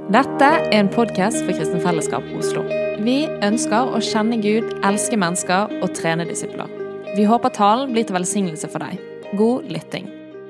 Dette er en podcast for Kristen Fellesskap Oslo. Vi ønsker å kjenne Gud, elske mennesker og trene disipler. Vi håper talen blir til velsignelse for deg. God lytting.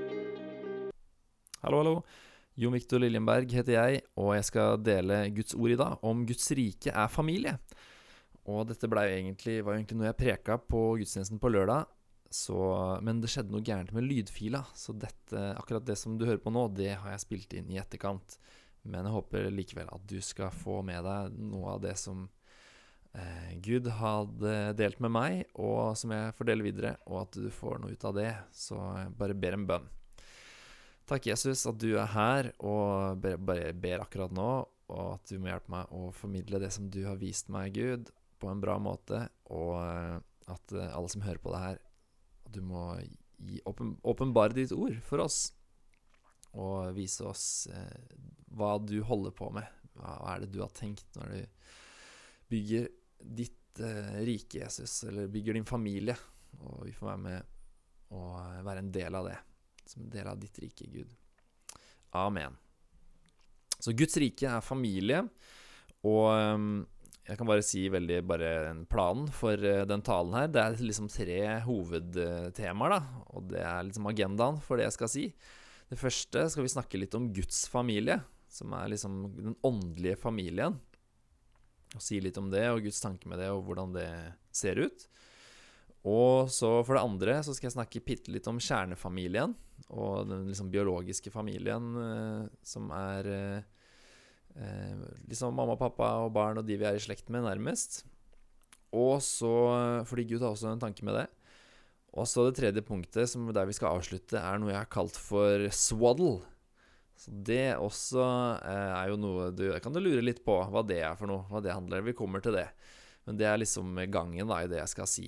Hallo. Jon Victor Liljenberg heter jeg, og jeg skal dele Guds ord i dag om Guds rike er familie. Og dette var jo egentlig noe jeg preka på gudstjenesten på lørdag, men det skjedde noe gærent med lydfila, så akkurat det som du hører på nå, det har jeg spilt inn i etterkant. Men jeg håper likevel at du skal få med deg noe av det som Gud hadde delt med meg, og som jeg får dele videre, og at du får noe ut av det. Så jeg bare ber en bønn. Takk, Jesus, at du er her, og bare ber akkurat nå, og at du må hjelpe meg å formidle det som du har vist meg, Gud, på en bra måte, og at alle som hører på det her, du må åpenbare ditt ord for oss, og vise oss hva du holder på med. Hva er det du har tenkt når du bygger ditt rike, Jesus, eller bygger din familie, og vi får være med og være en del av det, som en del av ditt rike, Gud. Amen. Så Guds rike er familie, og jeg kan bare si bare en plan for den talen her. Det er liksom 3 hovedtemaer da, og det er liksom agendaen for det jeg skal si. Det første skal vi snakke litt om Guds familie, som er liksom den åndelige familien, og si litt om det, og Guds tanke med det, og hvordan det ser ut. Og så for det andre så skal jeg snakke litt om kjernefamilien, og den liksom biologiske familien, som er liksom mamma, pappa og barn, og de vi er i slekt med nærmest. Og så, fordi Gud har også en tanke med det. Og så det tredje punktet, der vi skal avslutte, er noe jeg har kalt for swaddle. Så det også er jo noe kan du lure litt på hva det er for noe, hva det handler om. Vi kommer til det. Men det er liksom gangen da, i det jeg skal si.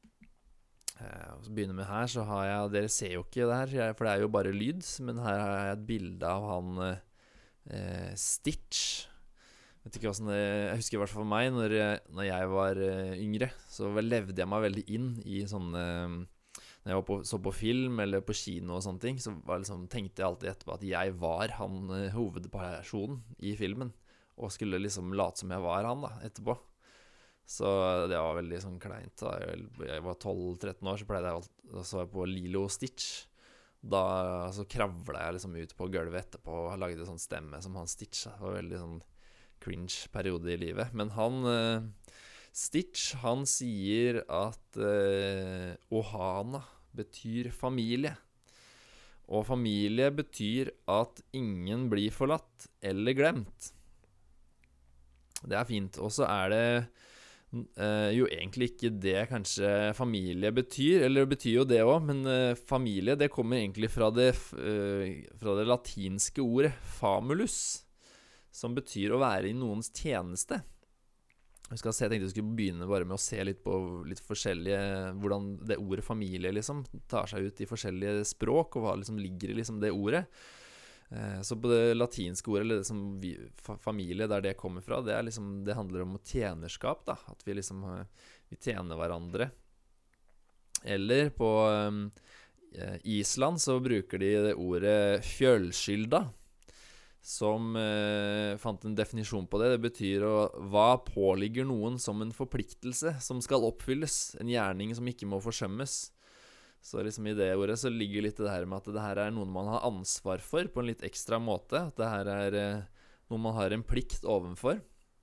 Så begynner med her, så har jeg, dere ser jo ikke det her, for det er jo bare lyd, men her har jeg et bilde av han Stitch. Vet ikke hvordan jeg husker i hvert fall for meg, når jeg var yngre, så levde jeg meg veldig inn i sånne, når jeg så på film eller på kino og sånne ting, så tenkte jeg alltid etterpå at jeg var han hovedpersonen i filmen, og skulle liksom late som jeg var han da, etterpå. Så det var veldig sånn kleint da. Jeg var 12-13 år, så så jeg på Lilo og Stitch. Da så kravlet jeg liksom ut på gulvet etterpå og lagde sånn stemme som han Stitch. Det var veldig sånn cringe periode i livet. Men han Stitch, han sier at Ohana betyr familie. Og familie betyr at ingen blir forlatt eller glemt. Det er fint. Og så er det jo egentlig ikke det kanskje familie betyr, eller det betyr jo det også, men familie det kommer egentlig fra det latinske ordet famulus, som betyr å være i noens tjeneste. Jeg tenkte jeg skulle begynne bare med å se litt på litt forskjellige, hvordan det ordet familie liksom tar seg ut i forskjellige språk, og hva liksom ligger i liksom det ordet. Så på det latinske ordet, eller det som familie, der det kommer fra, det handler om tjenerskap da, at vi tjener hverandre. Eller på Island så bruker de det ordet fjølskylda, som fant en definisjon på det. Det betyr hva påligger noen som en forpliktelse som skal oppfylles, en gjerning som ikke må forsømmes. Så liksom i det ordet så ligger litt det her med at det her er noen man har ansvar for på en litt ekstra måte. At det her er noe man har en plikt ovenfor.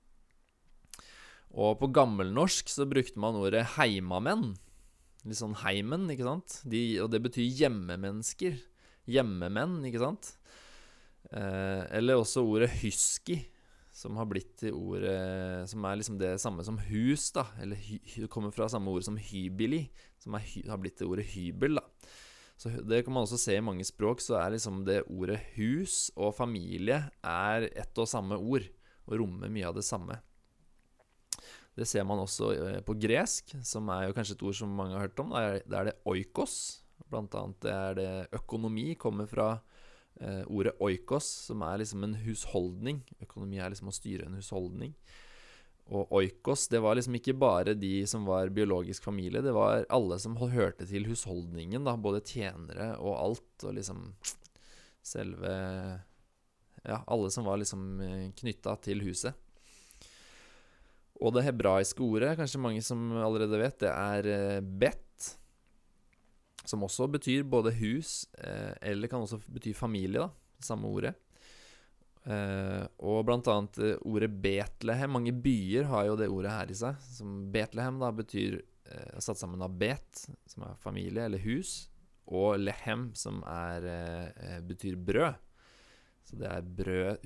Og på gammelnorsk så brukte man ordet heimamenn. Litt sånn heimen, ikke sant? Og det betyr hjemmemennesker. Hjemmemenn, ikke sant? Eller også ordet husky, som har blitt til ordet som er liksom det samme som hus da, eller det kommer fra samme ord som hybili, som har blitt til ordet hybel da. Så det kan man også se i mange språk, så er liksom det ordet hus og familie er ett og samme ord, og rommer mye av det samme. Det ser man også på gresk, som er jo kanskje et ord som mange har hørt om. Det er det oikos, blant annet det er det økonomi, kommer fra ordet oikos, som er liksom en husholdning. Økonomi er liksom å styre en husholdning. Og oikos, det var liksom ikke bare de som var biologisk familie, det var alle som hørte til husholdningen da, både tjenere og alt, og liksom selve alle som var liksom knyttet til huset. Og det hebraiske ordet, kanskje mange som allerede vet, det er bet, som også betyr både hus, eller kan også bety familie, da, samme ordet. Og blant annet ordet Betlehem. Mange byer har jo det ordet her i seg. Som Betlehem da betyr satt sammen av bet, som er familie eller hus, og lehem, som betyr brød. Så det er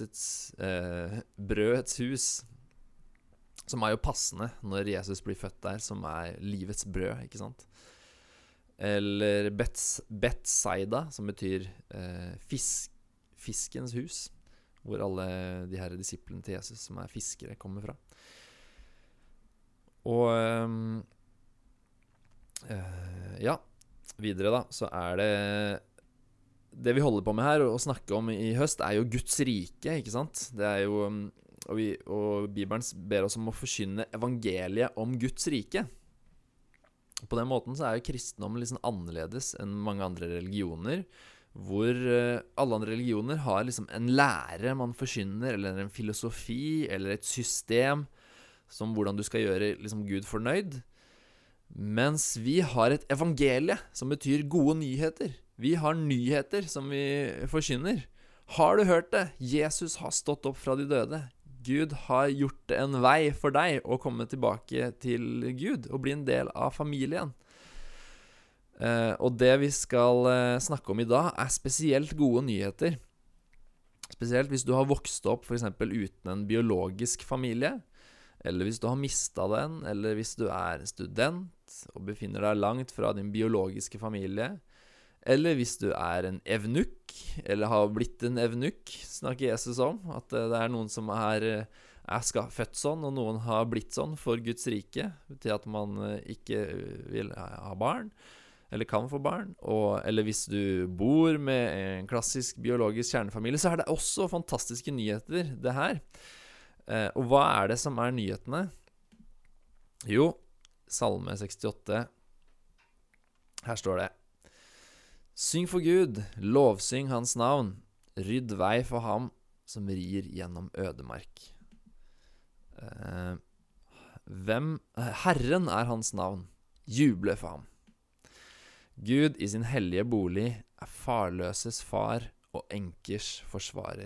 brødets hus, som er jo passende når Jesus blir født der, som er livets brød, ikke sant? Eller Betsaida, som betyr fiskens hus, hvor alle de her disiplene til Jesus som er fiskere kommer fra. Og videre da, så er det vi holder på med her og snakke om i høst er jo Guds rike, ikke sant? Det er jo, og Bibelen ber oss om å forkynne evangeliet om Guds rike. På den måten så er jo kristendom litt sånn annerledes enn mange andre religioner, hvor alle andre religioner har liksom en lære man forkynner, eller en filosofi, eller et system, som hvordan du skal gjøre liksom Gud fornøyd. Mens vi har et evangelie, som betyr gode nyheter. Vi har nyheter som vi forkynner. Har du hørt det? Jesus har stått opp fra de døde. Gud har gjort en vei for deg å komme tilbake til Gud, og bli en del av familien. Og det vi skal snakke om i dag er spesielt gode nyheter. Spesielt hvis du har vokst opp for eksempel uten en biologisk familie, eller hvis du har mistet den, eller hvis du er student og befinner deg langt fra din biologiske familie, eller hvis du er en evnukk, eller har blitt en evnukk, snakker Jesus om, at det er noen som er født sånn, og noen har blitt sånn for Guds rike, til at man ikke vil ha barn, eller kan få barn, eller hvis du bor med en klassisk biologisk kjernefamilie, så er det også fantastiske nyheter, det her. Og hva er det som er nyhetene? Jo, Salme 68, her står det: Syng for Gud, lovsyng hans navn, rydd vei for ham som rir gjennom ødemark. Herren er hans navn, juble for ham. Gud i sin hellige bolig er farløses far og enkers forsvarer.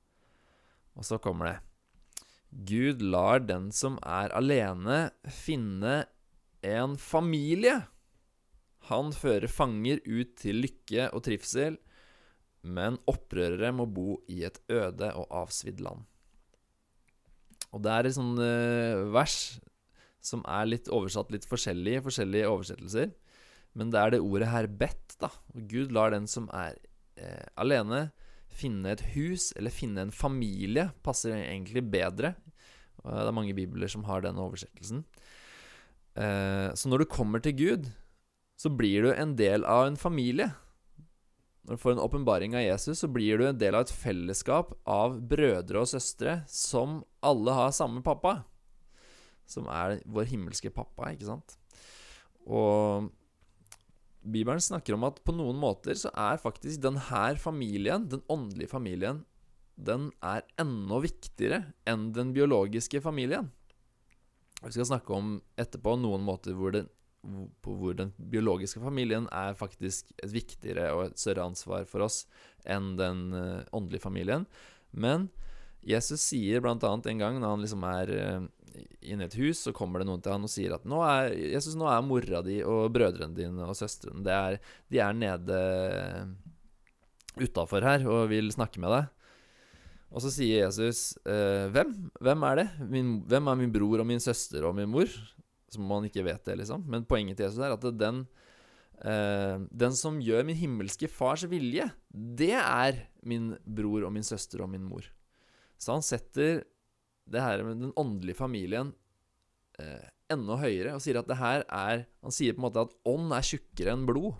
Og så kommer det: Gud lar den som er alene finne en familie. Han fører fanger ut til lykke og trivsel, men opprørere må bo i et øde og avsvidd land. Og det er et sånt vers som er litt oversatt litt forskjellige oversettelser, men det er det ordet her bet da. Og Gud lar den som er alene finne et hus, eller finne en familie, passer egentlig bedre. Det er mange bibler som har den oversettelsen. Så når du kommer til Gud, så blir du en del av en familie. Når du får en åpenbaring av Jesus, så blir du en del av et fellesskap av brødre og søstre som alle har samme pappa, som er vår himmelske pappa, ikke sant? Og Bibelen snakker om at på noen måter så er faktisk denne familien, den åndelige familien, den er enda viktigere enn den biologiske familien. Vi skal snakke om etterpå noen måter hvor den biologiske familien er faktisk et viktigere og et større ansvar for oss enn den åndelige familien. Men Jesus sier blant annet en gang når han liksom er inne i et hus, så kommer det noen til han og sier at nå er mora di og brødrene dine og søstrene, de er nede utenfor her og vil snakke med deg. Og så sier Jesus, hvem er det? Hvem er min bror og min søster og min mor? Som man ikke vet det, liksom. Men poenget til Jesus er at den som gjør min himmelske fars vilje, det er min bror og min søster og min mor. Så han setter det her med den åndelige familien enda høyere, og sier at han sier på en måte at ånd er tjukkere enn blod.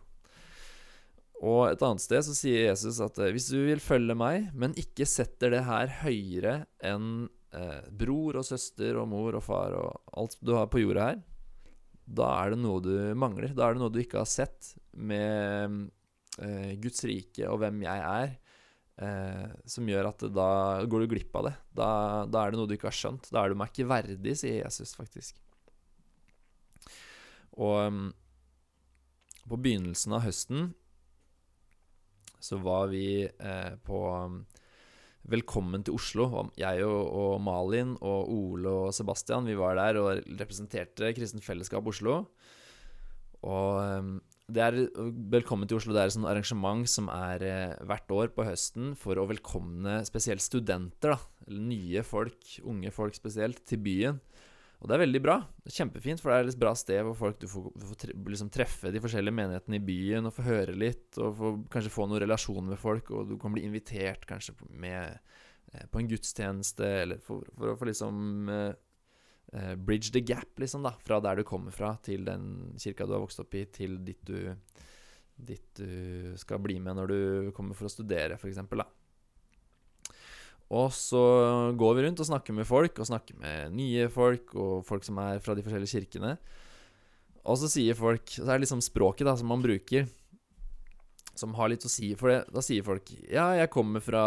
Og et annet sted så sier Jesus at hvis du vil følge meg, men ikke setter det her høyere enn bror og søster og mor og far og alt du har på jorda her, da er det noe du mangler. Da er det noe du ikke har sett med Guds rike og hvem jeg er, som gjør at da går du glipp av det. Da det noe du ikke har skjønt. Da du meg ikke verdig, sier Jesus faktisk. Og på begynnelsen av høsten så var vi på Velkommen til Oslo. Jeg og Malin og Ole og Sebastian, vi var der og representerte Kristent Fellesskap Oslo. Og Velkommen til Oslo, det et sånt arrangement som hvert år på høsten for å velkomne spesielt studenter, da, eller nye folk, unge folk spesielt, til byen. Og det veldig bra, det kjempefint, for det et bra sted hvor folk, du får liksom treffe de forskjellige menighetene i byen, og få høre litt, og kanskje få noen relasjon med folk, og du kan bli invitert kanskje på en gudstjeneste, eller for å få liksom bridge the gap, liksom da, fra der du kommer fra, til den kirka du har vokst opp i, til dit du skal bli med når du kommer for å studere, for eksempel da. Og så går vi rundt og snakker med folk, og snakker med nye folk, og folk som fra de forskjellige kirkene. Og så sier folk, så det liksom språket da, som man bruker, som har litt å si for det. Da sier folk, ja, jeg kommer fra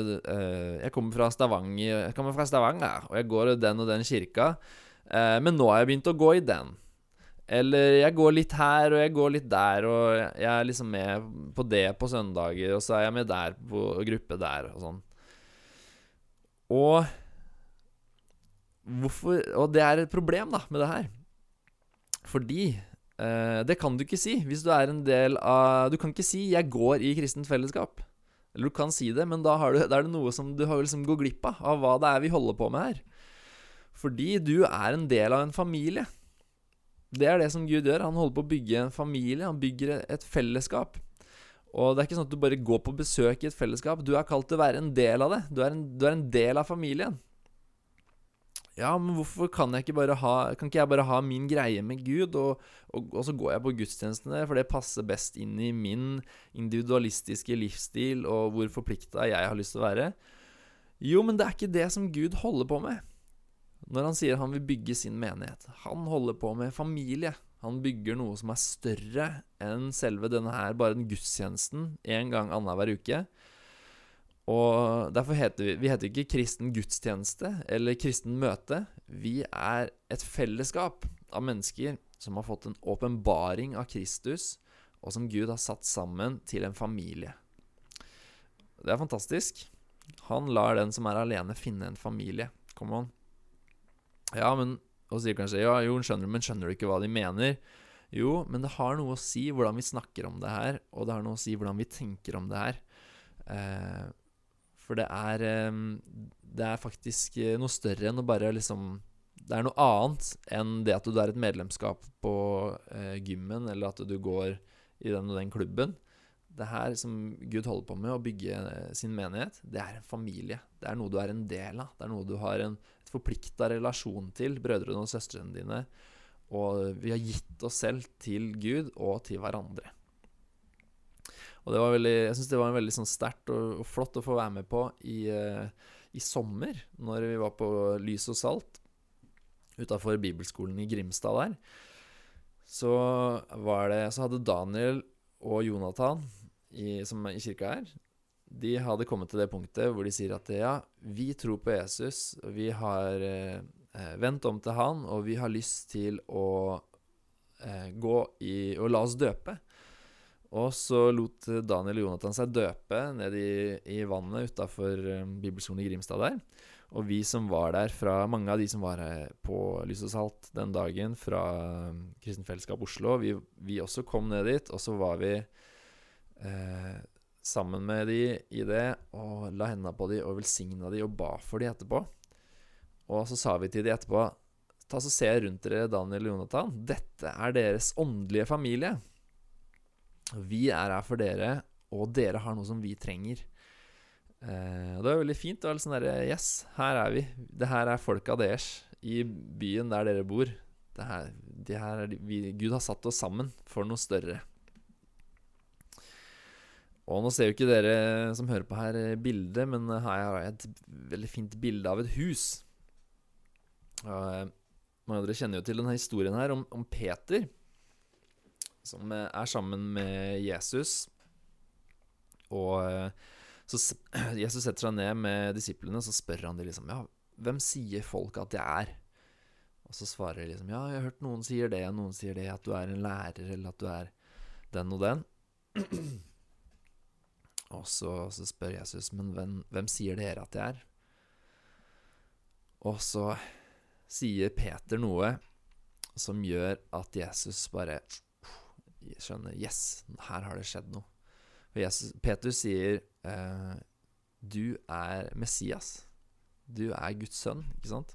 Stavanger, og jeg går i den og den kirka, men nå har jeg begynt å gå i den. Eller jeg går litt her, og jeg går litt der, og jeg liksom med på det på søndager, og så jeg med der på gruppe der, og sånn. Og det et problem da med det her. Fordi det kan du ikke si hvis du en del av... Du kan ikke si 'jeg går i kristent fellesskap'. Eller du kan si det, men da det noe som du har liksom gått glipp av hva det vi holder på med her. Fordi du en del av en familie. Det det som Gud gjør. Han holder på å bygge en familie. Han bygger et fellesskap. Og det ikke sånn at du bare går på besøk i et fellesskap. Du kalt til å være en del av det. Du en del av familien. Ja, men hvorfor kan ikke jeg bare ha min greie med Gud, og så går jeg på gudstjenestene, for det passer best inn i min individualistiske livsstil, og hvor forpliktet jeg har lyst til å være? Jo, men det ikke det som Gud holder på med. Når han sier han vil bygge sin menighet. Han holder på med familie. Han bygger noe som større enn selve denne her, bare den gudstjenesten, en gang annenhver uke. Og derfor heter vi heter ikke kristen gudstjeneste eller kristen møte. Vi et fellesskap av mennesker som har fått en åpenbaring av Kristus, og som Gud har satt sammen til en familie. Det fantastisk. Han lar den som alene finne en familie. Come on. Ja, men... Og sier kanskje, ja, jo, skjønner du ikke hva de mener? Jo, men det har noe å si hvordan vi snakker om det her, og det har noe å si hvordan vi tenker om det her. For det faktisk noe større enn å bare liksom... Det noe annet enn det at du et medlemskap på gymmen, eller at du går i den og den klubben. Det her som Gud holder på med, å bygge sin menighet, det en familie. Det noe du en del av. Det noe du har et forpliktet relasjon til, brødrene og søstrene dine. Og vi har gitt oss selv til Gud og til hverandre. Og jeg synes det var en veldig sånn sterkt og flott å få være med på i sommer, når vi var på Lys og Salt, utenfor Bibelskolen i Grimstad der. Så hadde Daniel og Jonathan som i kirka her, de hadde kommet til det punktet hvor de sier at ja, vi tror på Jesus, og vi har vendt om til han, og vi har lyst til å gå og la oss døpe. Og så lot Daniel og Jonathan seg døpe ned i vannet utenfor Bibelskolen i Grimstad der. Og vi som var der, mange av de som var på Lys og Salt den dagen fra Kristent Fellesskap Oslo, vi også kom ned dit, og så var vi sammen med de i det, og la hendene på de, og velsigna de, og ba for de etterpå. Og så sa vi til de etterpå, ta så se rundt dere, Daniel og Jonathan, dette deres åndelige familie. Vi her for dere, og dere har noe som vi trenger. Det var veldig fint. Det var litt sånn der, yes, her vi. Det her folka deres i byen der dere bor. Gud har satt oss sammen for noe større. Og nå ser jo ikke dere som hører på her bildet, men her har jeg et veldig fint bilde av et hus. Mange av dere kjenner jo til denne historien her om Peter, som sammen med Jesus. Og Jesus setter seg ned med disiplene, så spør han de liksom, ja, hvem sier folk at jeg er? Og så svarer de liksom, ja, jeg har hørt noen sier det, noen sier det, at du er en lærer, eller at du er den og den. Og så spør Jesus, men hvem sier dere at jeg er? Og så sier Peter noe som gjør at Jesus bare skjønner, yes, her har det skjedd noe. For Peter sier, du er Messias, du er Guds sønn, ikke sant?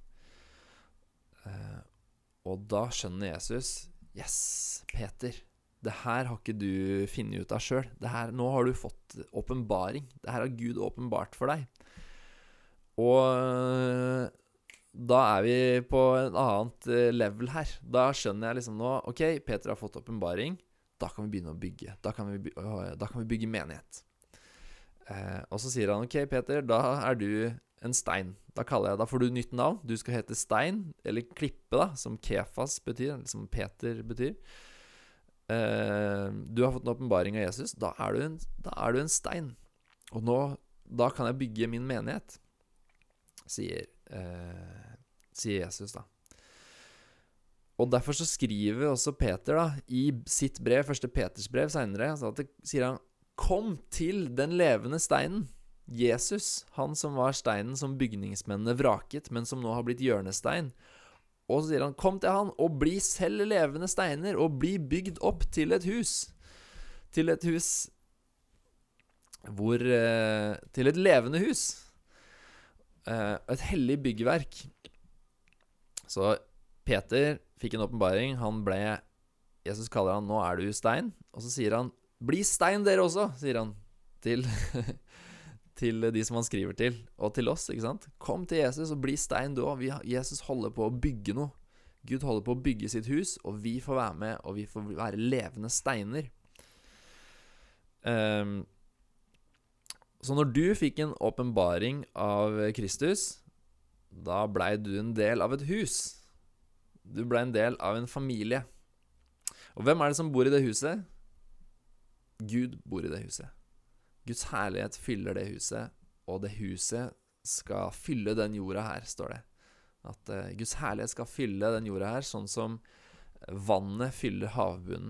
Og da skjønner Jesus, yes, Peter, det her har ikke du funnet ut av selv. Nå har du fått åpenbaring. Det her har Gud åpenbart for deg. Og da er vi på en annet level her. Da skjønner jeg liksom nå, ok, Peter har fått åpenbaring, da kan vi begynne å bygge. Da kan vi bygge menighet. Og så sier han, ok, Peter, da er du en stein. Da får du nytt navn. Du skal hete Stein, eller Klippe da, som Kefas betyr, eller som Peter betyr. Du har fått en åpenbaring av Jesus. Da er du en stein. Og da kan jeg bygge min menighet, sier Jesus da. Og derfor så skriver også Peter da, i sitt brev, første Peters brev senere, så sier han, kom til den levende steinen, Jesus, han som var steinen som bygningsmennene vraket, men som nå har blitt hjørnestein. Og så sier han, kom til han og bli selv levende steiner, og bli bygd opp til et hus. Til et hus til et levende hus. Et hellig byggverk. Så Peter fikk en åpenbaring. Jesus kaller han, nå er du stein. Og så sier han, bli stein dere også, sier han til de som han skriver til, og til oss, ikke sant? Kom til Jesus og bli stein du også. Jesus holder på å bygge noe. Gud holder på å bygge sitt hus, og vi får være med, og vi får være levende steiner. Så når du fikk en åpenbaring av Kristus, da ble du en del av et hus. Du ble en del av en familie. Og hvem er det som bor i det huset? Gud bor i det huset. Guds herlighet fyller det huset, og det huset skal fylle den jorda her, står det. At Guds herlighet skal fylle den jorda her, sånn som vannet fyller havbunnen.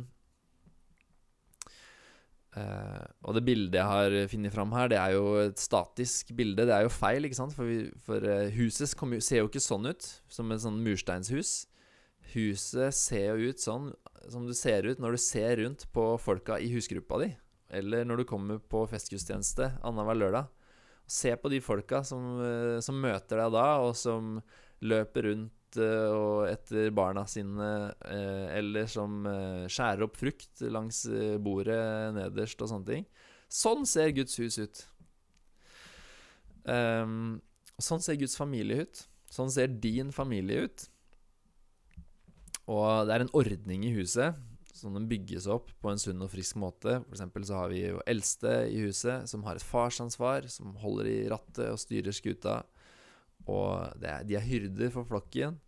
Og det bildet jeg har funnet fram her, det er jo et statisk bilde. Det er jo feil, ikke sant? For huset ser jo ikke sånn ut, som et sånn mursteinshus. Huset ser jo ut sånn som det ser ut når du ser rundt på folka i husgruppa di, eller når du kommer på festgudstjeneste annenhver lørdag. Se på de folka som møter deg da, og som løper rundt og etter barna sine, eller som skjærer opp frukt langs bordet nederst og sånne ting. Sånn ser Guds hus ut. Sånn ser Guds familie ut. Sånn ser din familie ut. Og det er en ordning i huset som den bygges opp på en sunn og frisk måte. For eksempel så har vi jo eldste i huset som har et farsansvar, som holder i rattet og styrer skuta. Og de er hyrder for flokken.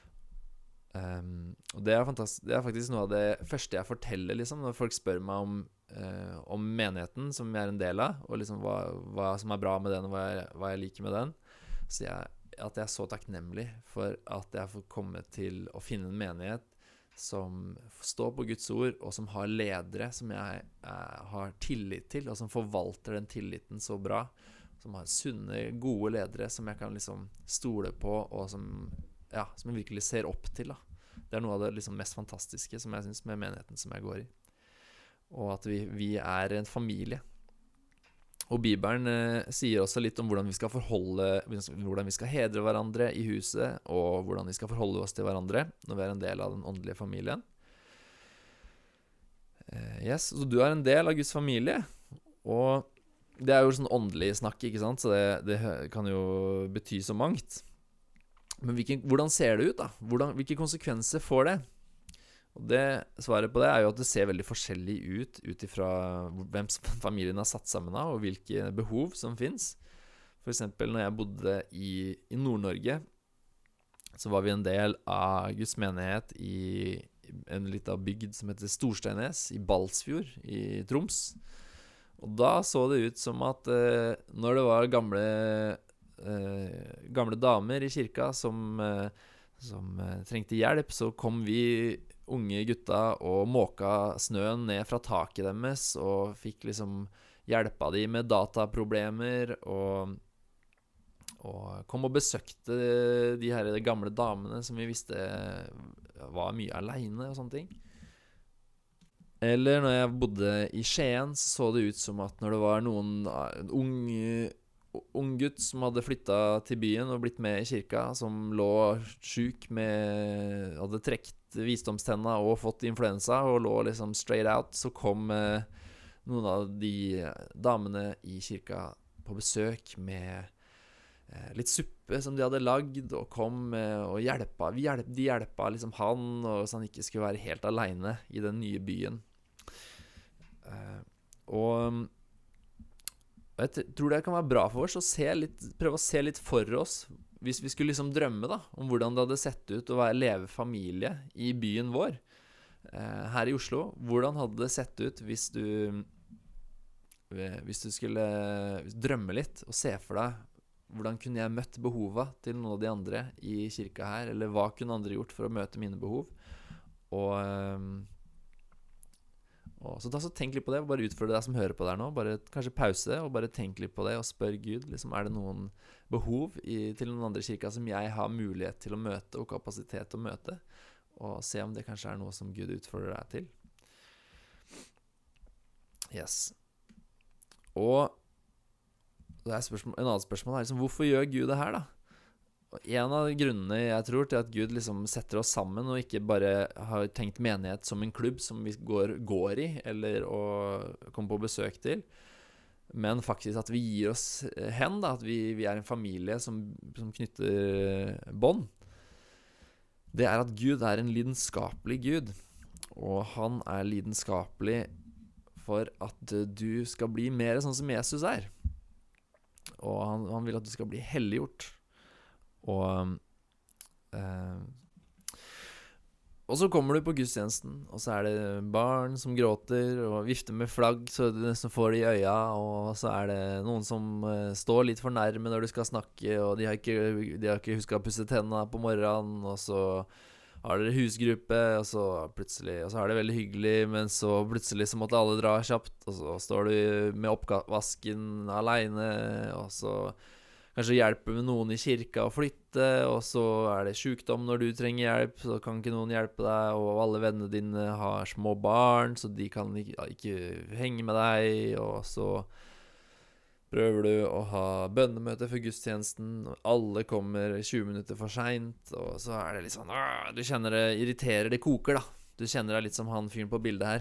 Og det er fantastisk. Det er faktisk noe av det første jeg forteller liksom, når folk spør meg om menigheten som jeg er en del av, og liksom hva som er bra med den, og hva jeg liker med den. Så jeg at jeg er så takknemlig for at jeg får komme til å finne en menighet som står på Guds ord, og som har ledere som jeg har tillit til, og som forvalter den tilliten så bra, som har sunne, gode ledere som jeg kan liksom stole på, og som jeg virkelig ser opp til da. Det er noe av det liksom mest fantastiske som jeg synes med menigheten som jeg går i, og at vi er en familie. Og Bibelen sier også litt om hvordan vi skal hedre hverandre i huset, og hvordan vi skal forholde oss til hverandre når vi er en del av den åndelige familien. Så du er en del av Guds familie, og det er jo sånn åndelig snakk, ikke sant? Så det kan jo bety så mangt. Men hvordan ser det ut da? Hvilke konsekvenser får det? Og svaret på det er jo at det ser veldig forskjellig ut ifra hvem familien har satt sammen av, og hvilke behov som finnes. For eksempel når jeg bodde i Nord-Norge, så var vi en del av Guds menighet i en liten bygd som heter Storsteinnes, i Balsfjord, i Troms. Og da så det ut som at når det var gamle damer i kirka som trengte hjelp, så kom vi unge gutta og måka snøen ned fra taket deres, og fikk liksom hjelpa de med dataproblemer, og kom og besøkte de her gamle damene som vi visste var mye alene og sånne ting. Eller når jeg bodde i Skien, så det ut som at når det var en ung gutt som hadde flyttet til byen og blitt med i kirka, som lå syk hadde trekt visdomstenna og fått influensa og lå liksom straight out, så kom noen av de damene i kirka på besøk med litt suppe som de hadde lagd, og kom og de hjelpa liksom han, og så han ikke skulle være helt alene i den nye byen. Og jeg tror det kan være bra for oss å prøve å se litt for oss, hvis vi skulle liksom drømme da, om hvordan det hadde sett ut å leve familie i byen vår her i Oslo. Hvordan hadde det sett ut hvis du skulle drømme litt og se for deg hvordan kunne jeg møtt behova til noen av de andre i kirka her, eller hva kunne andre gjort for å møte mine behov. Så tenk litt på det, og bare utfordre deg som hører på der nå. Bare kanskje pause, og bare tenk litt på det, og spør Gud, liksom, er det noen behov til noen andre i kirka som jeg har mulighet til å møte, og kapasitet til å møte, og se om det kanskje er noe som Gud utfordrer deg til. Yes. Og det er en annen spørsmål her, liksom, hvorfor gjør Gud det her da? Og en av grunnene jeg tror til at Gud liksom setter oss sammen, og ikke bare har tenkt menighet som en klubb som vi går i, eller å komme på besøk til, men faktisk at vi gir oss hen, da, at vi er en familie som knytter bånd. Det er at Gud er en lidenskapelig Gud, og han er lidenskapelig for at du skal bli mer sånn som Jesus er. Og han vil at du skal bli helliggjort. Og så kommer du på gudstjenesten, og så er det barn som gråter og vifter med flagg så du nesten får det i øya, og så er det noen som står litt for nærme når du skal snakke, og de har ikke husket å pusse tennene på morgenen, og så har dere husgruppe, og så er det veldig hyggelig, men så plutselig så måtte alle dra kjapt, og så står du med oppvasken alene, og så kanskje hjelpe med noen i kirka å flytte, og så er det sykdom når du trenger hjelp, så kan ikke noen hjelpe deg, og alle vennene dine har små barn, så de kan ikke henge med deg, og så prøver du å ha bønnemøte for gudstjenesten, og alle kommer 20 minutter for sent, og så er det litt sånn, du kjenner det irriterer, det koker da, du kjenner deg litt som han fyren på bildet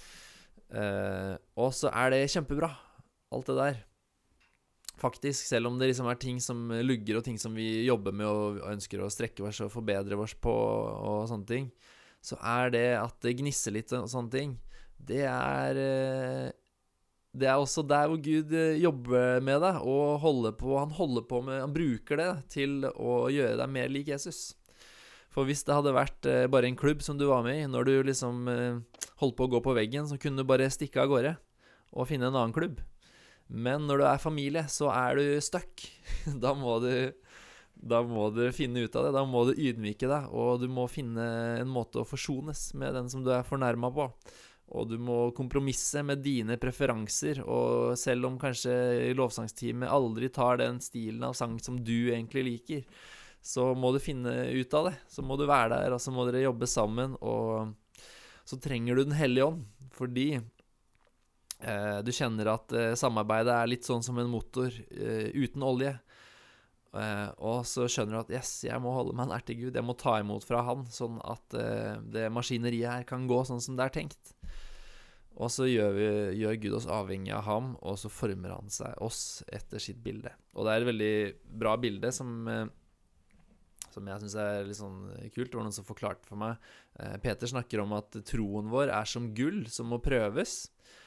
her, og så er det kjempebra, alt det der. Faktisk, selv om det liksom er ting som lugger og ting som vi jobber med og ønsker å strekke oss og forbedre oss på og sånne ting, så er det at det gnisser litt og sånne ting, det er også der hvor Gud jobber med deg og han bruker det til å gjøre deg mer lik Jesus. For hvis det hadde vært bare en klubb som du var med i, når du liksom holdt på å gå på veggen, så kunne du bare stikke av gårde og finne en annen klubb. Men når du er familie, så er du stuck. Da må du finne ut av det. Da må du ydmyke deg, og du må finne en måte å forsones med den som du er fornærmet på. Og du må kompromisse med dine preferanser, og selv om kanskje lovsangsteamet aldri tar den stilen av sang som du egentlig liker, så må du finne ut av det. Så må du være der, og så må dere jobbe sammen, og så trenger du Den hellige ånd, fordi du kjenner at samarbeidet er litt sånn som en motor uten olje, og så skjønner du at yes, jeg må holde meg nær til Gud, jeg må ta imot fra han, sånn at det maskineriet her kan gå sånn som det er tenkt. Og så gjør Gud oss avhengig av ham, og så former han oss etter sitt bilde. Og det er et veldig bra bilde som jeg synes er litt sånn kult. Det var noen som forklarte for meg. Peter snakker om at troen vår er som gull som må prøves.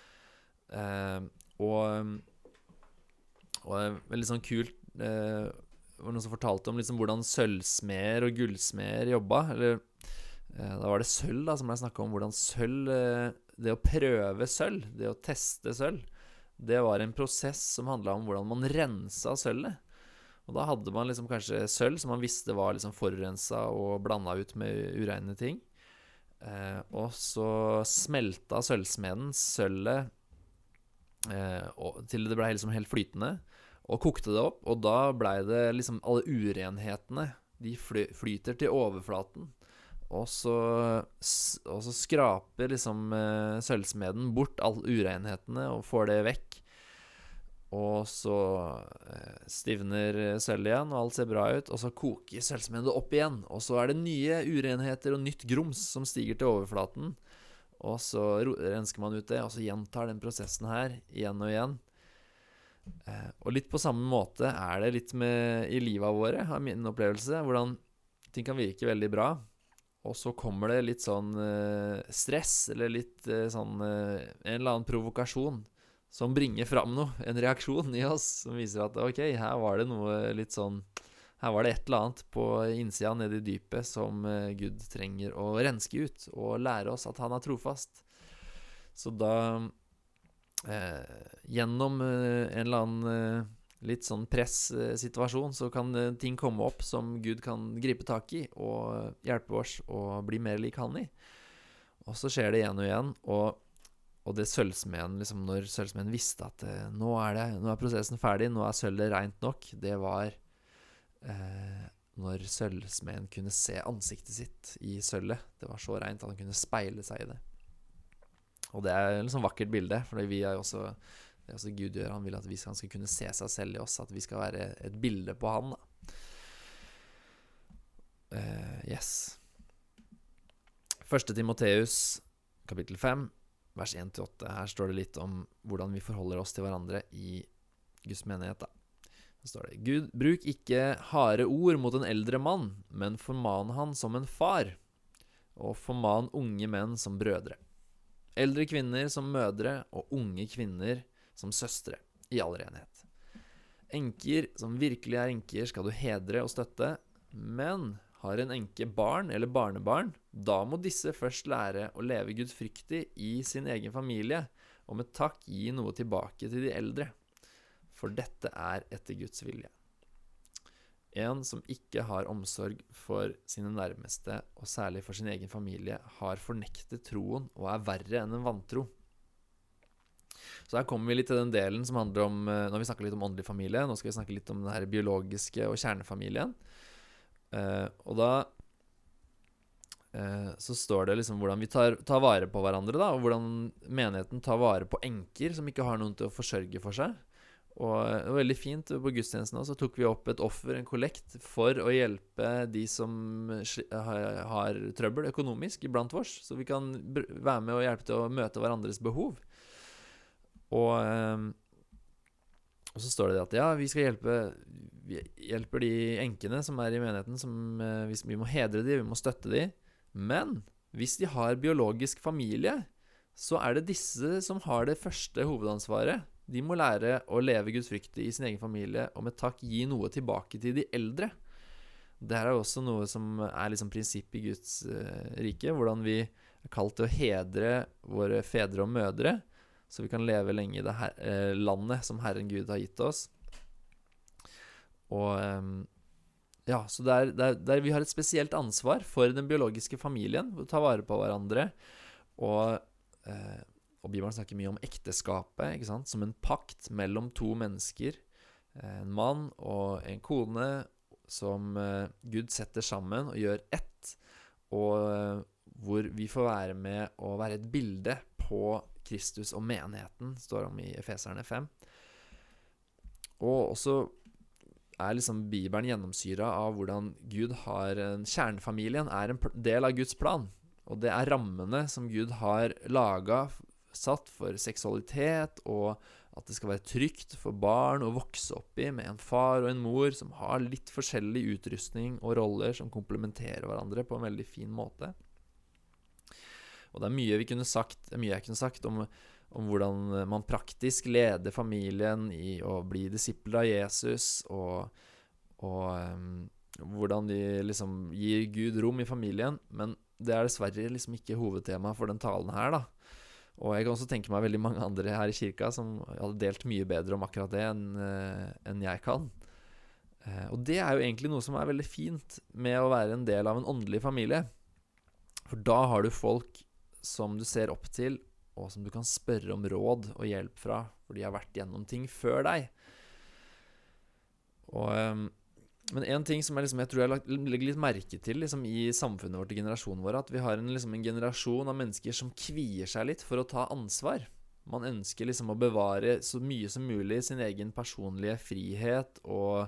Og veldig sånn kult, det var noen som fortalte om liksom hvordan sølvsmeder og gullsmeder jobba, eller da var det sølv da, som jeg snakket om hvordan sølv, det å prøve sølv, det å teste sølv, det var en prosess som handlet om hvordan man renset sølvet. Og da hadde man liksom kanskje sølv som man visste var liksom forurenset og blandet ut med ureine ting. Og så smelta sølvsmeden sølvet til det ble liksom helt flytende, og kokte det opp, og da ble det liksom alle urenhetene, de flyter til overflaten, og så skraper liksom sølvsmeden bort alle urenhetene og får det vekk. Og så stivner sølv igjen, og alt ser bra ut. Og så koker sølvsmeden det opp igjen. Og så det nye urenheter og nytt grums som stiger til overflaten. Og så rensker man ut det, og så gjentar den prosessen her igjen og igjen. Og litt på samme måte det litt i livet våre, har min opplevelse. Hvordan ting kan virke veldig bra. Og så kommer det litt sånn stress, eller litt sånn en eller annen provokasjon som bringer fram noe, en reaksjon i oss, som viser at ok, her var det noe litt sånn, her var det et eller annet på innsida nede i dypet som Gud trenger å renske ut, og lære oss at han trofast. Så da, gjennom en eller annen litt sånn press-situasjon, så kan ting komme opp som Gud kan gripe tak i, og hjelpe oss å bli mer lik han i. Og så skjer det igjen og igjen, og det sølvsmeden, liksom når sølvsmeden visste at nå prosessen ferdig, nå sølvet rent nok, det var når sølvsmeden kunne se ansiktet sitt i sølvet. Det var så rent at han kunne speile seg i det. Og det et liksom vakkert bilde, for vi også, det også Gud gjør, han vil at han skal kunne se seg selv i oss, at vi skal være et bilde på han da. Yes. 1. Timoteus, kapittel 5, vers 1-8. Her står det litt om hvordan vi forholder oss til hverandre i Guds menighet da. Så står det: Gud, bruk ikke harde ord mot en eldre mann, men forman han som en far, og forman unge menn som brødre. Eldre kvinner som mødre, og unge kvinner som søstre, i all renhet. Enker som virkelig enker skal du hedre og støtte, men har en enke barn eller barnebarn, da må disse først lære å leve gudfryktig i sin egen familie, og med takk gi noe tilbake til de eldre. For dette etter Guds vilje. En som ikke har omsorg for sine nærmeste, og særlig for sin egen familie, har fornektet troen og verre enn en vantro. Så her kommer vi litt til den delen som handler om, når vi snakker litt om åndelig familie, nå skal vi snakke litt om den her biologiske og kjernefamilien. Og da så står det liksom hvordan vi tar vare på hverandre da, og hvordan menigheten tar vare på enker som ikke har noen til å forsørge for seg. Og det var veldig fint på gudstjenesten også, så tok vi opp et offer, en kollekt, for å hjelpe de som har trøbbel økonomisk iblant oss, så vi kan være med og hjelpe til å møte hverandres behov. Og så står det at ja, vi hjelper de enkene som i menigheten, som vi må hedre de, vi må støtte de. Men hvis de har biologisk familie, så det disse som har det første hovedansvaret. De må lære å leve gudfryktig i sin egen familie, og med takk gi noe tilbake til de eldre. Det også noe som liksom prinsipp i Guds rike, hvordan vi kalt til å hedre våre fedre og mødre, så vi kan leve lenge i det landet som Herren Gud har gitt oss. Og ja, så der vi har et spesielt ansvar for den biologiske familien, å ta vare på hverandre, og Bibelen snakker mye om ekteskapet, ikke sant? Som en pakt mellom to mennesker, en mann og en kone, som Gud setter sammen og gjør ett, og hvor vi får være med og være et bilde på Kristus og menigheten, står om i Efeserne 5. Og også liksom Bibelen gjennomsyret av hvordan Gud har kjernefamilien en del av Guds plan, og det rammene som Gud har laget, satt for seksualitet, og at det skal være trygt for barn å vokse opp i med en far og en mor som har litt forskjellig utrustning og roller som komplementerer hverandre på en veldig fin måte. Og det mye jeg kunne sagt om hvordan man praktisk leder familien i å bli disipler av Jesus, og hvordan de liksom gir Gud rom i familien, men det dessverre liksom ikke hovedtema for den talen her da. Og jeg kan også tenke meg veldig mange andre her i kirka som hadde delt mye bedre om akkurat det enn jeg kan. Og det er jo egentlig noe som er veldig fint med å være en del av en åndelig familie. For da har du folk som du ser opp til, og som du kan spørre om råd og hjelp fra, for de har vært gjennom ting før deg. Men en ting som jeg tror jeg legger litt merke til liksom, i samfunnet vårt og generasjonen vår, at vi har en generasjon av mennesker som kvier seg litt for å ta ansvar. Man ønsker liksom å bevare så mye som mulig sin egen personlige frihet, og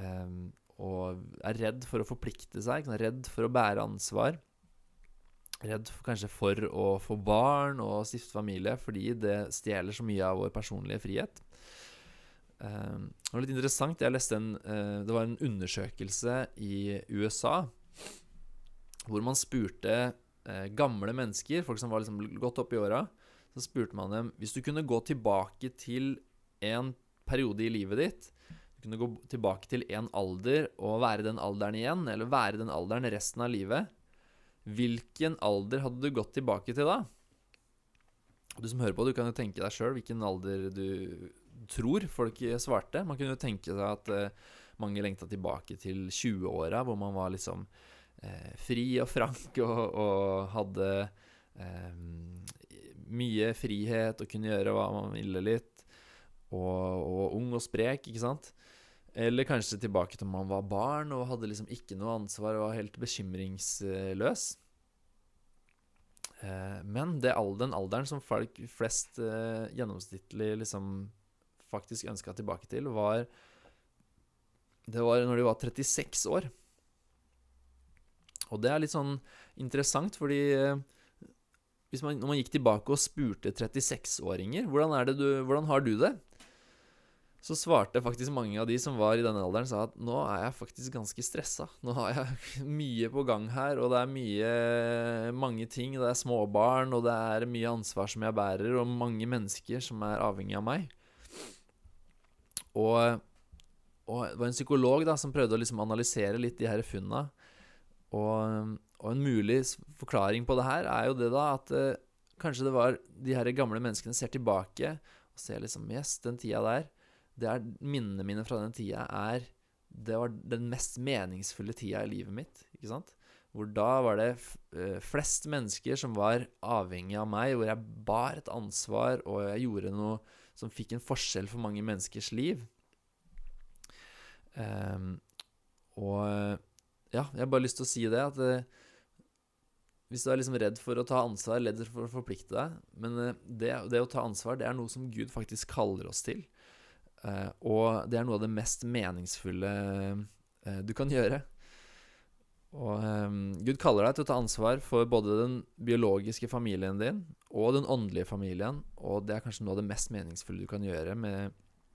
er redd for å forplikte seg, redd for å bære ansvar, redd kanskje for å få barn og stifte familie, fordi det stjeler så mye av vår personlige frihet. Det var litt interessant, jeg leste det var en undersøkelse i USA, hvor man spurte gamle mennesker, folk som var liksom godt opp i åra, så spurte man dem, hvis du kunne gå tilbake til en periode i livet ditt, du kunne gå tilbake til en alder og være den alderen igjen, eller være den alderen resten av livet, hvilken alder hadde du gått tilbake til da? Du som hører på, du kan jo tenke deg selv hvilken alder du tror folk svarte. Man kunne jo tenke seg at mange lengtet tilbake til 20-åra, hvor man var liksom fri og frank og hadde mye frihet og kunne gjøre hva man ville litt, og ung og sprek, ikke sant? Eller kanskje tilbake til man var barn og hadde liksom ikke noe ansvar og var helt bekymringsløs. Men den alderen som folk flest gjennomsnittlig liksom faktisk ønsket tilbake til, det var når de var 36 år. Og det er litt sånn interessant, fordi når man gikk tilbake og spurte 36-åringer, hvordan har du det? Så svarte faktisk mange av de som var i denne alderen, sa at nå er jeg faktisk ganske stresset. Nå har jeg mye på gang her, og det er mange ting, det er småbarn, og det er mye ansvar som jeg bærer, og mange mennesker som er avhengig av meg. Og det var en psykolog da, som prøvde å liksom analysere litt de her funnene, og en mulig forklaring på det her er jo det da, at kanskje det var de her gamle menneskene ser tilbake, og ser liksom, yes, den tida der, minnene mine fra den tida det var den mest meningsfulle tida i livet mitt, ikke sant? Hvor da var det flest mennesker som var avhengig av meg, hvor jeg bar et ansvar, og jeg gjorde noe som fikk en forskjell for mange menneskers liv. Ja, jeg har bare lyst til å si det, at hvis du er liksom redd for å ta ansvar, redd for å forplikte deg, men det å ta ansvar, det er noe som Gud faktisk kaller oss til. Og det er noe av det mest meningsfulle du kan gjøre. Og Gud kaller deg til å ta ansvar for både den biologiske familien din og den åndelige familien, og det er kanskje noe av det mest meningsfulle du kan gjøre med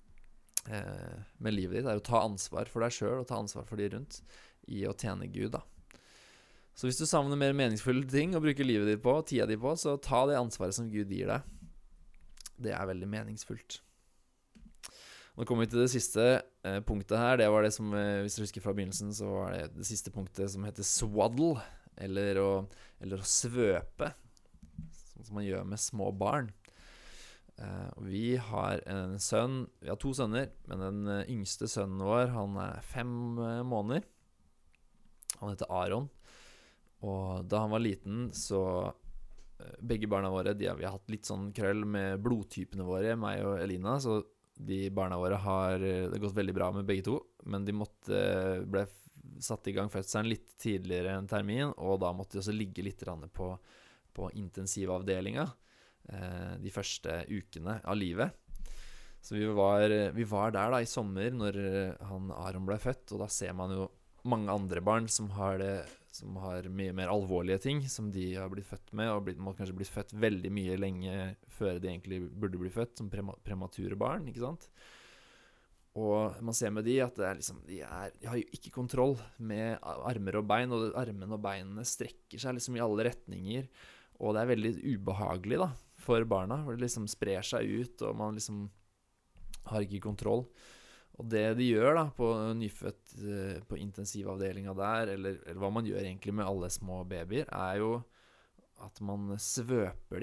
livet ditt, er å ta ansvar for deg selv og ta ansvar for de rundt i å tjene Gud da. Så hvis du savner mer meningsfulle ting å bruke livet ditt på, tida di på, så ta det ansvaret som Gud gir deg. Det er veldig meningsfullt. Nå kommer vi til det siste punktet her. Det var det som, hvis du husker fra begynnelsen, så var det siste punktet som heter swaddle, eller å svøpe, sånn som man gjør med små barn. Vi har en sønn, vi har 2 sønner, men den yngste sønnen vår, han er 5 måneder. Han heter Aron. Og da han var liten, så begge barna våre, vi har hatt litt sånn krøll med blodtypene våre, meg og Elina, så de barna våre det gått veldig bra med begge to, men de ble satt i gang fødselen litt tidligere enn termin, og da måtte de også ligge litt på intensivavdelinga de første ukene av livet. Så vi var der da i sommer når Aron ble født, og da ser man jo mange andre barn som har mye mer alvorlige ting som de har blitt født med, og må kanskje blitt født veldig mye lenge før de egentlig burde bli født, som premature barn, ikke sant? Og man ser med de at de har jo ikke kontroll med armer og bein, og armene og beinene strekker seg liksom i alle retninger, og det er veldig ubehagelig da, for barna, hvor det liksom sprer seg ut, og man liksom har ikke kontroll. Og det de gjør da på nyfødt på intensivavdelinga der, eller hva man gjør egentlig med alle små babyer, er jo at man svøper de.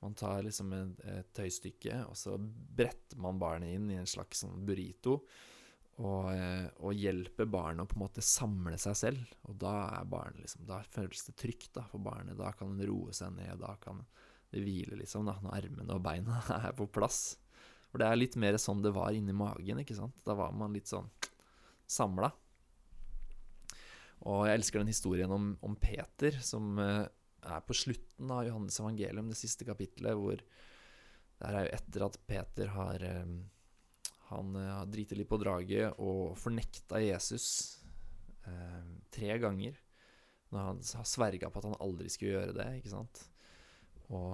Man tar liksom et tøystykke, og så bretter man barnet inn i en slags sånn burrito, og hjelper barnet å på en måte samle seg selv. Og da barnet liksom, da føles det trygt da, for barnet. Da kan det roe seg ned, da kan det hvile liksom, da, når armene og beina på plass. For det litt mer sånn det var inni magen, ikke sant? Da var man litt sånn samlet. Og jeg elsker den historien om Peter, som på slutten av Johannes evangelium, det siste kapittelet, hvor det jo etter at Peter har dritet litt på draget og fornekta Jesus 3 ganger, når han har sverget på at han aldri skulle gjøre det, ikke sant? Og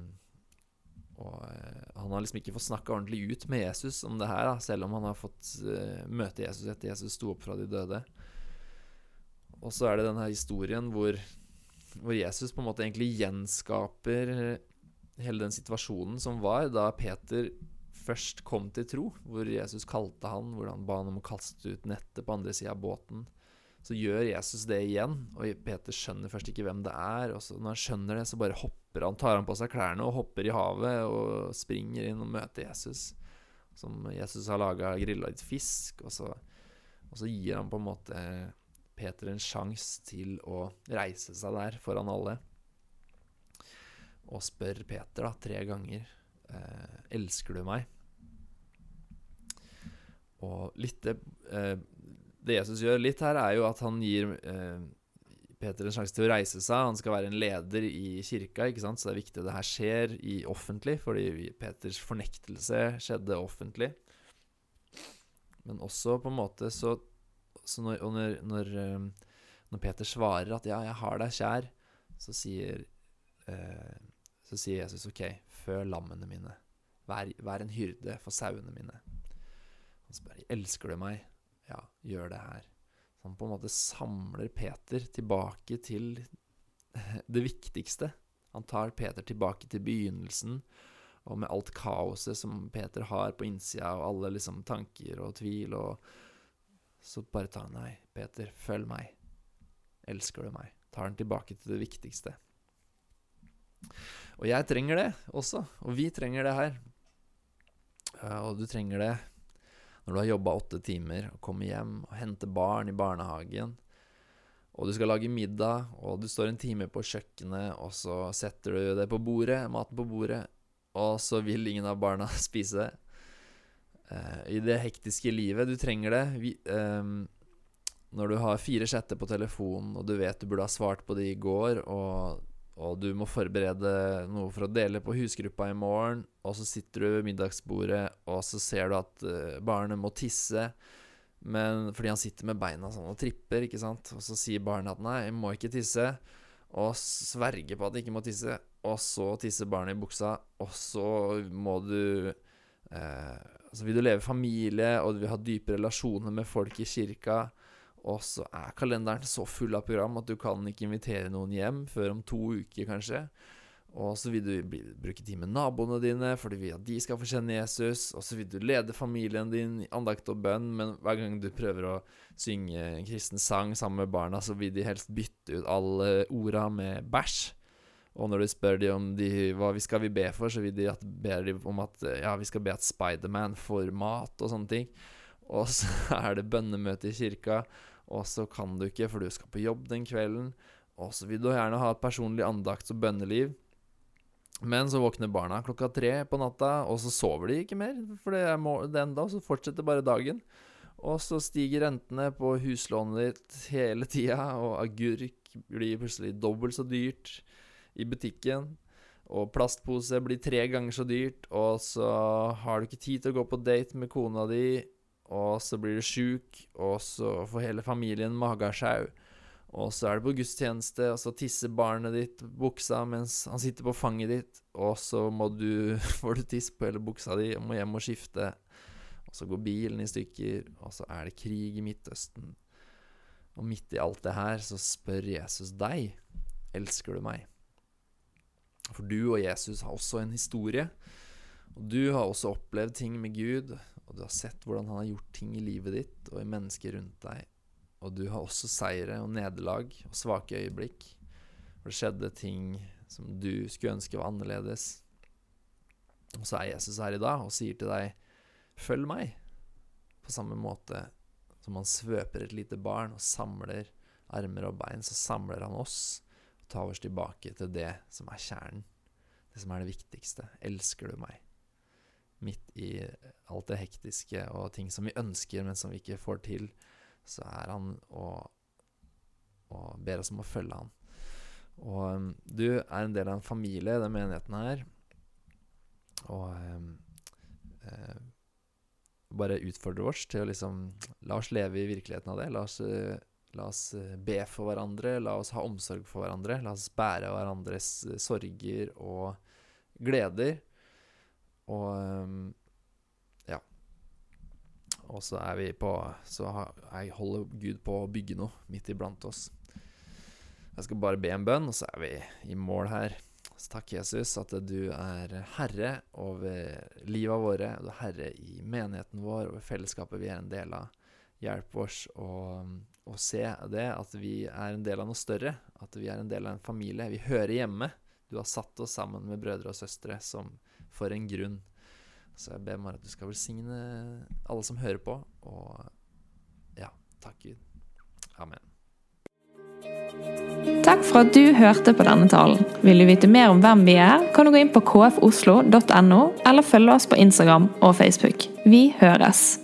han har liksom ikke fått snakket ordentlig ut med Jesus om det her, da, selv om han har fått møte Jesus etter Jesus sto opp fra de døde. Og så det denne historien hvor Jesus på en måte egentlig gjenskaper hele den situasjonen som var da Peter først kom til tro, hvor Jesus kalte han, hvor han ba han om å kaste ut nettet på andre siden av båten. Så gjør Jesus det igjen, og Peter skjønner først ikke hvem det og så når han skjønner det, så bare hopper han, tar han på seg klærne og hopper i havet og springer inn og møter Jesus, som Jesus har laget grillet litt fisk, og så gir han på en måte Peter en sjanse til å reise seg der foran alle, og spør Peter da 3 ganger, elsker du meg? Og litt det Jesus gjør litt her jo at han gir Peter en sjanse til å reise seg. Han skal være en leder i kirka, ikke sant? Så det viktig at det her skjer offentlig, fordi Peters fornektelse skjedde offentlig. Men også på en måte så når Peter svarer at ja, jeg har deg kjær, så sier Jesus, ok, før lammene mine, vær en hyrde for sauene mine. Han spør, elsker du meg? Ja, gjør det her. Så han på en måte samler Peter tilbake til det viktigste. Han tar Peter tilbake til begynnelsen, og med alt kaoset som Peter har på innsida, og alle liksom tanker og tvil, og så bare tar han, nei, Peter, følg meg. Elsker du meg? Tar han tilbake til det viktigste. Og jeg trenger det også, og vi trenger det her. Og du trenger det når du har jobbet 8 timer, og kommer hjem og henter barn i barnehagen, og du skal lage middag, og du står en time på kjøkkenet, og så setter du det på bordet, maten på bordet, og så vil ingen av barna spise. I det hektiske livet, du trenger det. Når du har 4 chatter på telefonen, og du vet du burde ha svart på det i går, og du må forberede noe for å dele på husgruppa i morgen, og så sitter du ved middagsbordet, og så ser du at barnet må tisse, men fordi han sitter med beina sånn og tripper, ikke sant? Og så sier barnet at nei, jeg må ikke tisse, og sverger på at jeg ikke må tisse, og så tisser barnet i buksa, og så må du så vil du leve familie, og du vil ha dype relasjoner med folk i kirka, og så kalenderen så full av program at du kan ikke invitere noen hjem før om 2 uker kanskje, og så vil du bruke tid med naboene dine, for du vil at de skal få kjenne Jesus, og så vil du lede familien din i andakt og bønn, men hver gang du prøver å synge en kristen sang sammen med barna, så vil de helst bytte ut alle orda med bæsj. Og når du spør de om hva vi skal be for, så vil de ber de om at ja, vi skal be at Spider-Man får mat og sånne ting. Og så det bønnemøte i kirka, og så kan du ikke, for du skal på jobb den kvelden. Og så vil du gjerne ha et personlig andakts- og bønneliv. Men så våkner barna klokka 3 på natta, og så sover de ikke mer, for det den da, så fortsetter bare dagen. Og så stiger rentene på huslånet ditt hele tida, og agurk blir plutselig dobbelt så dyrt i butikken, og plastpose blir 3 ganger så dyrt, og så har du ikke tid til å gå på date med kona di, og så blir du syk, og så får hele familien magesjau, og så det på gudstjeneste, og så tisser barnet ditt buksa mens han sitter på fanget ditt, og så får du tiss på hele buksa di, og må hjem og skifte, og så går bilen i stykker, og så det krig i Midtøsten. Og midt i alt det her så spør Jesus deg, elsker du meg? For du og Jesus har også en historie, og du har også opplevd ting med Gud, og du har sett hvordan han har gjort ting i livet ditt og i mennesker rundt deg, og du har også seire og nederlag og svake øyeblikk, for det skjedde ting som du skulle ønske var annerledes, Og så Jesus her i dag og sier til deg, følg meg, på samme måte som han svøper et lite barn og samler armer og bein, så samler han oss og tar oss tilbake til det som kjernen, det som det viktigste. Elsker du meg? Midt i alt det hektiske og ting som vi ønsker, men som vi ikke får til, så han og ber oss om å følge han. Og du en del av en familie, den menigheten her, og bare utfordre oss til å liksom, la oss leve i virkeligheten av det, la oss be for hverandre, la oss ha omsorg for hverandre, la oss bære hverandres sorger og gleder, og ja, og så vi på, jeg holder Gud på å bygge noe midt iblant oss. Jeg skal bare be en bønn, og så vi i mål her. Så takk Jesus at du herre over livet våre, du herre i menigheten vår, over fellesskapet vi en del av. Hjelp oss å se det, at vi en del av noe større, at vi en del av en familie. Vi hører hjemme. Du har satt oss sammen med brødre og søstre som for en grunn. Så jeg ber meg at du skal velsigne alle som hører på, og ja, takk Gud. Amen. Takk for at du hørte på denne talen. Vil du vite mer om hvem vi kan du gå inn på kfoslo.no, eller følge oss på Instagram og Facebook. Vi høres!